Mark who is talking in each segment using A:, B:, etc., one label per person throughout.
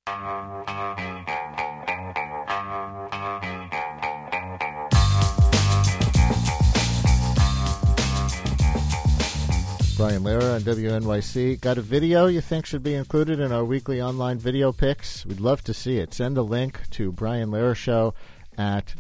A: Brian Lehrer on WNYC. Got a video you think should be included in our weekly online video picks? We'd love to see it. Send a link to Brian Lehrer Show at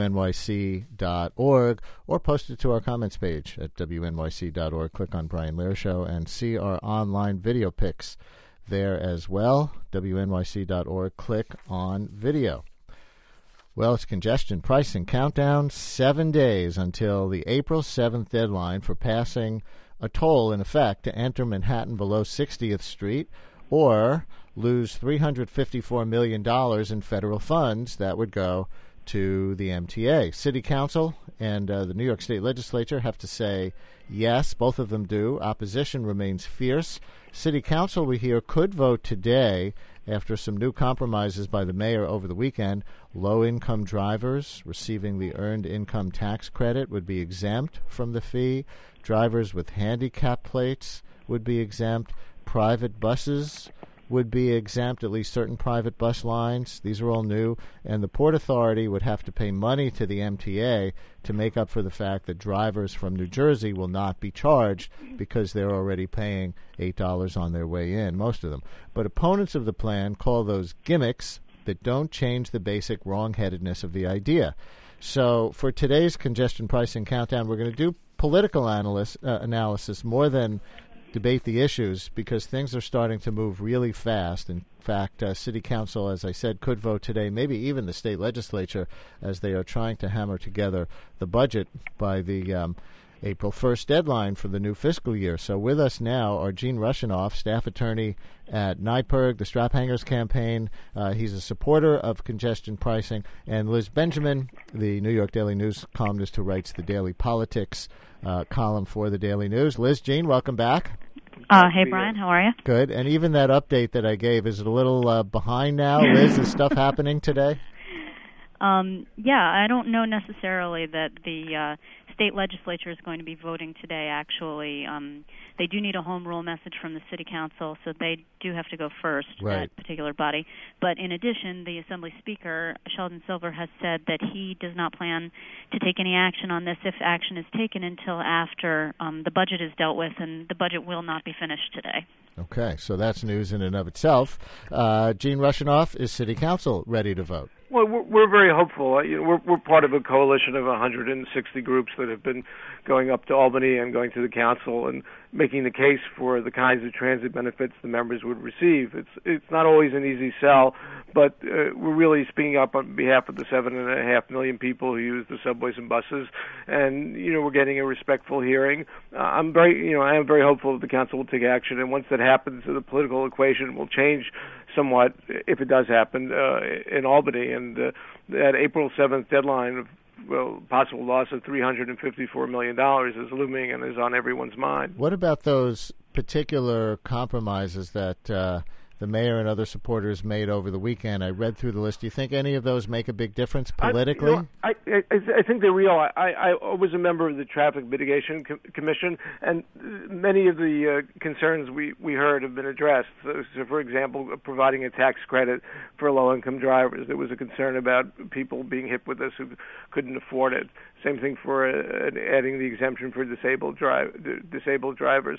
A: WNYC.org or post it to our comments page at WNYC.org. Click on Brian Lehrer Show and see our online video picks there as well. WNYC.org. Click on video. Well, it's congestion pricing countdown. 7 days until the April 7th deadline for passing a toll in effect to enter Manhattan below 60th Street or lose $354 million in federal funds that would go to the MTA. City Council and the New York State Legislature have to say yes. Both of them do. Opposition remains fierce. City Council, we hear, could vote today after some new compromises by the mayor over the weekend. Low-income drivers receiving the earned income tax credit would be exempt from the fee. Drivers with handicap plates would be exempt. Private buses would be exempt, at least certain private bus lines. These are all new. And the Port Authority would have to pay money to the MTA to make up for the fact that drivers from New Jersey will not be charged because they're already paying $8 on their way in, most of them. But opponents of the plan call those gimmicks that don't change the basic wrongheadedness of the idea. So for today's congestion pricing countdown, we're going to do political analysis more than debate the issues because things are starting to move really fast. In fact, City Council, as I said, could vote today, maybe even the state legislature, as they are trying to hammer together the budget by the April 1st deadline for the new fiscal year. So with us now are Gene Rushinoff, staff attorney at NYPIRG, the Strap Hangers campaign. He's a supporter of congestion pricing. And Liz Benjamin, the New York Daily News columnist who writes the Daily Politics column for the Daily News. Liz, Gene, welcome back.
B: Hey, Brian, how are you?
A: Good. And even that update that I gave, is it a little behind now? Liz, is stuff happening today?
B: I don't know necessarily that the state legislature is going to be voting today. Actually, they do need a home rule message from the city council, so they do have to go first,
A: right,
B: that particular body. But in addition, the Assembly Speaker, Sheldon Silver, has said that he does not plan to take any action on this if action is taken until after the budget is dealt with, and the budget will not be finished today.
A: Okay, so that's news in and of itself. Gene Rushinoff, is City Council ready to vote?
C: Well, we're very hopeful. We're part of a coalition of 160 groups that have been going up to Albany and going to the council and making the case for the kinds of transit benefits the members would receive. It's not always an easy sell, but we're really speaking up on behalf of the 7.5 million people who use the subways and buses, and we're getting a respectful hearing. I am very hopeful that the council will take action, and once that happens, the political equation will change somewhat if it does happen in Albany, and that April 7th deadline of possible loss of $354 million is looming and is on everyone's mind.
A: What about those particular compromises that the mayor and other supporters made over the weekend? I read through the list. Do you think any of those make a big difference politically?
C: I think they're real. I was a member of the Traffic Mitigation Commission, and many of the concerns we heard have been addressed. So, for example, providing a tax credit for low-income drivers. There was a concern about people being hit with this who couldn't afford it. Same thing for adding the exemption for disabled drivers.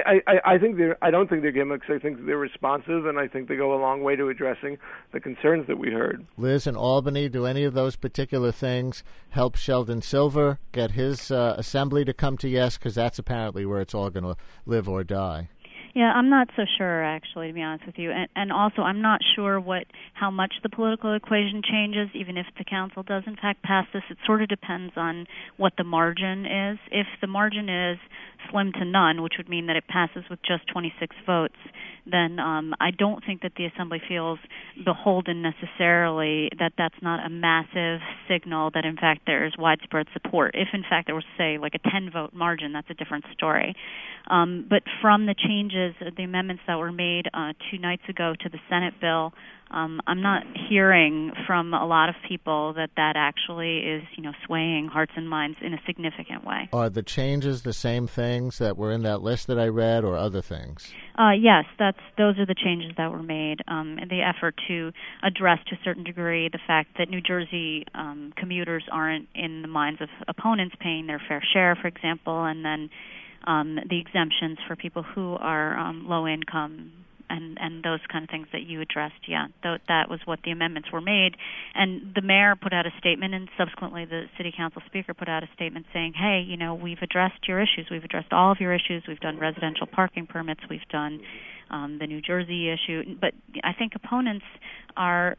C: I don't think they're gimmicks. I think they're responsive, and I think they go a long way to addressing the concerns that we heard.
A: Liz, in Albany, do any of those particular things help Sheldon Silver get his assembly to come to yes? Because that's apparently where it's all going to live or die.
B: Yeah, I'm not so sure, actually, to be honest with you. And also, I'm not sure how much the political equation changes, even if the council does, in fact, pass this. It sort of depends on what the margin is. If the margin is slim to none, which would mean that it passes with just 26 votes, then I don't think that the Assembly feels beholden necessarily that that's not a massive signal that, in fact, there's widespread support. If, in fact, there was, say, like a 10-vote margin, that's a different story. But from the changes changes, the amendments that were made 2 nights ago to the Senate bill, I'm not hearing from a lot of people that actually is, swaying hearts and minds in a significant way.
A: Are the changes the same things that were in that list that I read, or other things?
B: Yes, those are the changes that were made. And the effort to address, to a certain degree, the fact that New Jersey commuters aren't, in the minds of opponents, paying their fair share, for example, and then the exemptions for people who are low income. And those kind of things that you addressed, that was what the amendments were made. And the mayor put out a statement, and subsequently the city council speaker put out a statement saying, hey, we've addressed your issues. We've addressed all of your issues. We've done residential parking permits. We've done the New Jersey issue. But I think opponents are,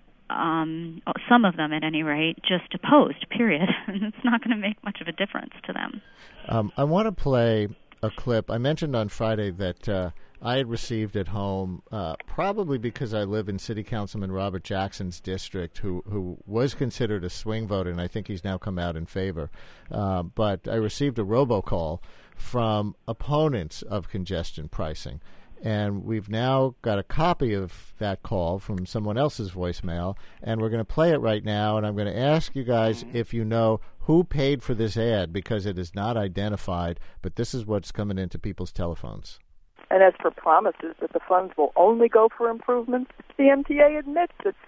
B: some of them at any rate, just opposed, period. And it's not going to make much of a difference to them.
A: I want to play a clip. I mentioned on Friday that I had received at home, probably because I live in City Councilman Robert Jackson's district, who was considered a swing voter, and I think he's now come out in favor. But I received a robocall from opponents of congestion pricing. And we've now got a copy of that call from someone else's voicemail, and we're going to play it right now. And I'm going to ask you guys if you know who paid for this ad, because it is not identified, but this is what's coming into people's telephones.
D: And as for promises that the funds will only go for improvements, the MTA admits that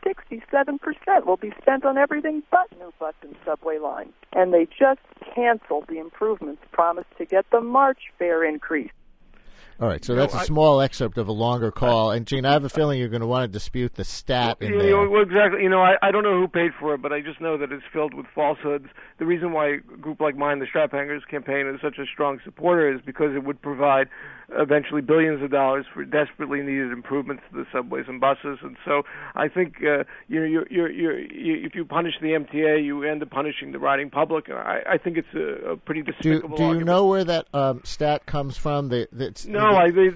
D: 67% will be spent on everything but new bus and subway lines. And they just canceled the improvements promised to get the March fare increase.
A: All right, so that's a small excerpt of a longer call. And, Gene, I have a feeling you're going to want to dispute the stat in there.
C: Well, exactly. I don't know who paid for it, but I just know that it's filled with falsehoods. The reason why a group like mine, the Strap Hangers Campaign, is such a strong supporter is because it would provide eventually billions of dollars for desperately needed improvements to the subways and buses. And so I think if you punish the MTA, you end up punishing the riding public. I think it's a pretty despicable
A: Do you
C: argument.
A: know where that stat comes from?
C: No,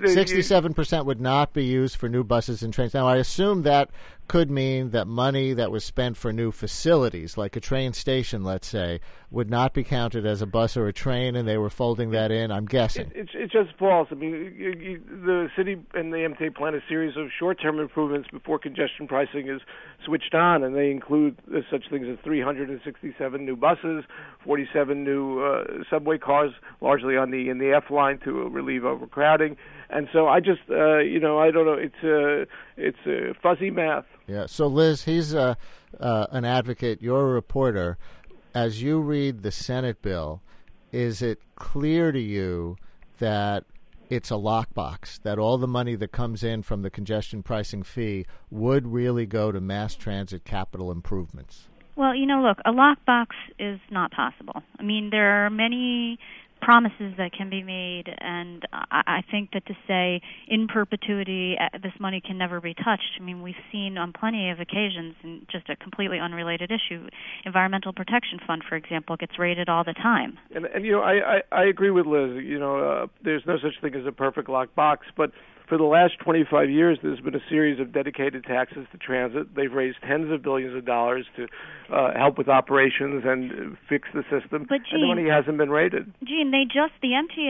A: 67% would not be used for new buses and trains. Now, I assume that could mean that money that was spent for new facilities, like a train station, let's say, would not be counted as a bus or a train, and they were folding that in, I'm guessing.
C: It's just false. I mean, the city and the MTA plan a series of short-term improvements before congestion pricing is switched on, and they include such things as 367 new buses, 47 new subway cars, largely in the F line to relieve overcrowding. And so I just, I don't know. It's fuzzy math.
A: Yeah. So, Liz, he's an advocate. You're a reporter. As you read the Senate bill, is it clear to you that it's a lockbox, that all the money that comes in from the congestion pricing fee would really go to mass transit capital improvements?
B: Well, look, a lockbox is not possible. I mean, there are many promises that can be made, and I think that to say in perpetuity this money can never be touched, I mean, we've seen on plenty of occasions, and just a completely unrelated issue, Environmental Protection Fund, for example, gets raided all the time.
C: And I agree with Liz. There's no such thing as a perfect lockbox, but for the last 25 years, there's been a series of dedicated taxes to transit. They've raised tens of billions of dollars to help with operations and fix the system,
B: but Gene,
C: and the money hasn't been raided.
B: Gene, the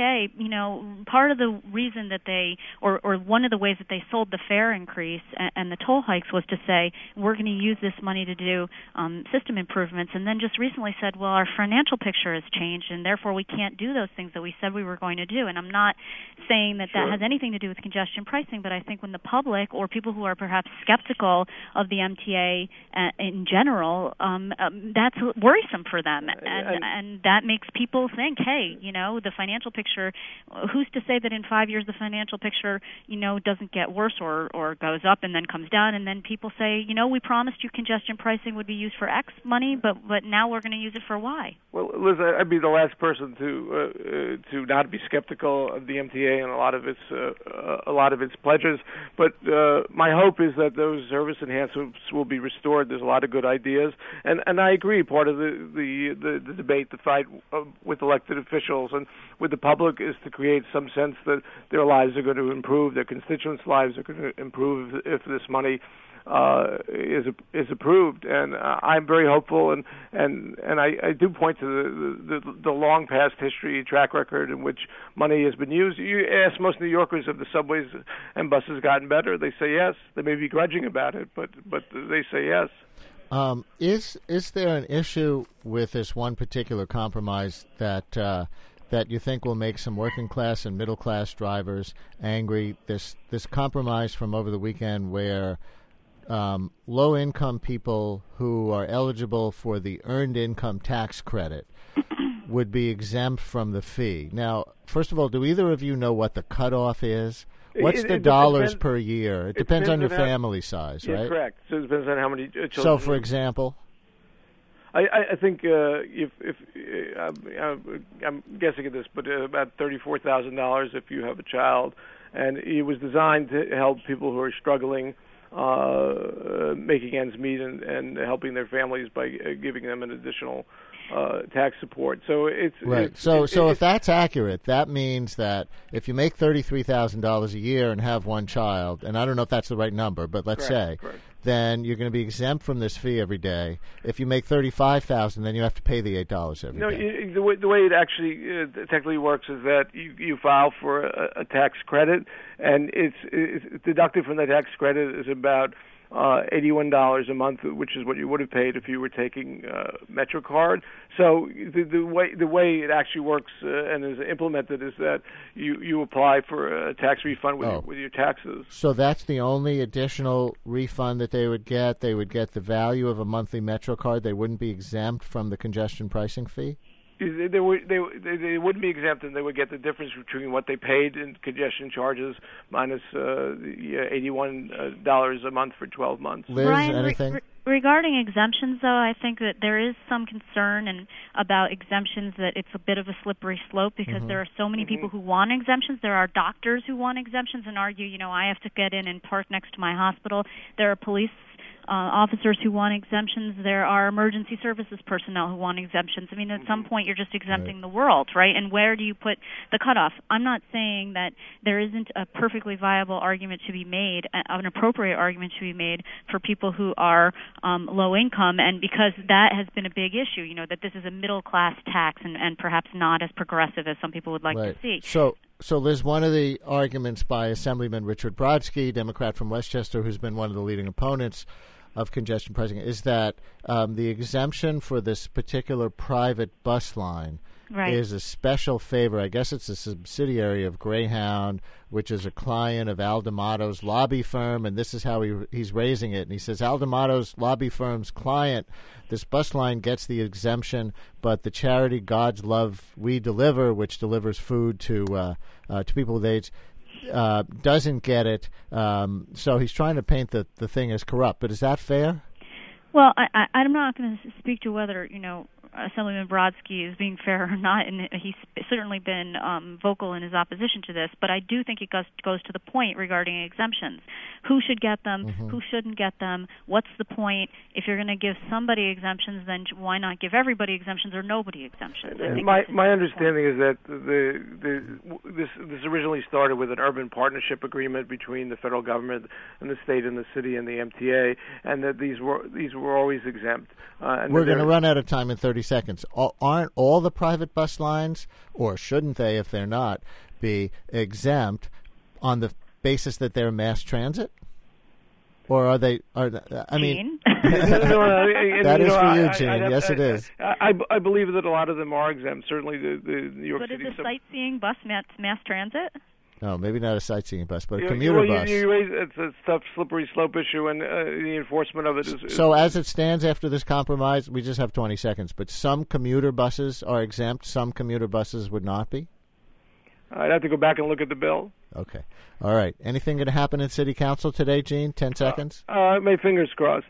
B: MTA, part of the reason that they, or one of the ways that they sold the fare increase and the toll hikes was to say, we're going to use this money to do system improvements, and then just recently said, well, our financial picture has changed, and therefore we can't do those things that we said we were going to do. And I'm not saying that that has anything to do with congestion pricing, but I think when the public or people who are perhaps skeptical of the MTA in general, that's worrisome for them, and that makes people think, hey, the financial picture, who's to say that in 5 years the financial picture, doesn't get worse or goes up and then comes down, and then people say, we promised you congestion pricing would be used for X money, but now we're going to use it for Y.
C: Well, Liz, I'd be the last person to not be skeptical of the MTA and a lot of its pledges, but my hope is that those service enhancements will be restored. There's a lot of good ideas, and I agree. Part of the debate, the fight with elected officials and with the public is to create some sense that their lives are going to improve, their constituents' lives are going to improve if this money is approved, and I'm very hopeful, and I do point to the long past history, track record in which money has been used. You ask most New Yorkers if the subways and buses gotten better, they say yes. They may be grudging about it, but they say yes.
A: Is there an issue with this one particular compromise that you think will make some working class and middle class drivers angry? This compromise from over the weekend where low income people who are eligible for the earned income tax credit would be exempt from the fee. Now, first of all, do either of you know what the cutoff is? What's the dollars per year? It depends on your family size, right?
C: Correct. So it depends on how many children.
A: So, for example,
C: I think if I'm guessing at this, but about $34,000 if you have a child, and it was designed to help people who are struggling, making ends meet, and helping their families by giving them an additional tax support. So it's
A: right. So if that's accurate, that means that if you make $33,000 a year and have one child, and I don't know if that's the right number, but let's say, then you're going to be exempt from this fee every day. If you make $35,000, then you have to pay the $8 every day.
C: No, the way it actually technically works is that you file for a tax credit, and it's deducted from the tax credit is about $81 a month, which is what you would have paid if you were taking MetroCard. So the way it actually works and is implemented is that you apply for a tax refund with your taxes. So
A: that's the only additional refund that they would get. They would get the value of a monthly MetroCard. They wouldn't be exempt from the congestion pricing fee?
C: They wouldn't be exempt, and they would get the difference between what they paid in congestion charges minus $81 a month for 12 months.
A: Liz,
B: Brian,
A: anything?
B: Regarding exemptions, though, I think that there is some concern about exemptions, that it's a bit of a slippery slope because there are so many people who want exemptions. There are doctors who want exemptions and argue, I have to get in and park next to my hospital. There are police officers who want exemptions. There are emergency services personnel who want exemptions. I mean, at some point, you're just exempting the world, right? And where do you put the cutoff? I'm not saying that there isn't a perfectly viable argument to be made, an appropriate argument to be made for people who are low income, and because that has been a big issue, that this is a middle-class tax and perhaps not as progressive as some people would like to see.
A: So, Liz, one of the arguments by Assemblyman Richard Brodsky, Democrat from Westchester, who's been one of the leading opponents of congestion pricing, is that the exemption for this particular private bus line is a special favor. I guess it's a subsidiary of Greyhound, which is a client of Al D'Amato's lobby firm, and this is how he's raising it. And he says, Al D'Amato's lobby firm's client, this bus line gets the exemption, but the charity God's Love We Deliver, which delivers food to people with AIDS, doesn't get it. So he's trying to paint the thing as corrupt. But is that fair?
B: Well, I'm not going to speak to whether, Assemblyman Brodsky is being fair or not, and he's certainly been vocal in his opposition to this, but I do think it goes to the point regarding exemptions. Who should get them? Who shouldn't get them? What's the point? If you're going to give somebody exemptions, then why not give everybody exemptions or nobody exemptions?
C: My understanding is that this originally started with an urban partnership agreement between the federal government and the state and the city and the MTA, and that these were always exempt.
A: We're going to run out of time in 30 seconds. Aren't all the private bus lines, or shouldn't they, if they're not, be exempt on the basis that they're mass transit? Or are they? I mean, that is for you, Gene. Yes, it is.
C: I believe that a lot of them are exempt. Certainly, the New York City.
B: But is the sightseeing bus mass transit?
A: No, maybe not a sightseeing bus, but a commuter bus.
C: It's a tough, slippery slope issue, and the enforcement of it is...
A: So as it stands after this compromise, we just have 20 seconds, but some commuter buses are exempt, some commuter buses would not be?
C: I'd have to go back and look at the bill.
A: Okay. All right. Anything going to happen in City Council today, Gene? 10 seconds?
C: My fingers crossed.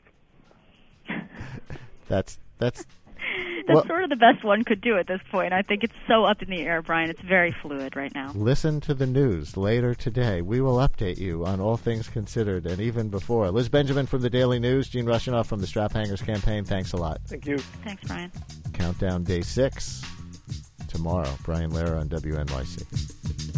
A: That's
B: sort of the best one could do at this point. I think it's so up in the air, Brian. It's very fluid right now.
A: Listen to the news later today. We will update you on all things considered and even before. Liz Benjamin from the Daily News, Gene Rushinoff from the Strap Hangers Campaign. Thanks a lot.
C: Thank you.
B: Thanks, Brian.
A: Countdown Day 6 tomorrow. Brian Lehrer on WNYC.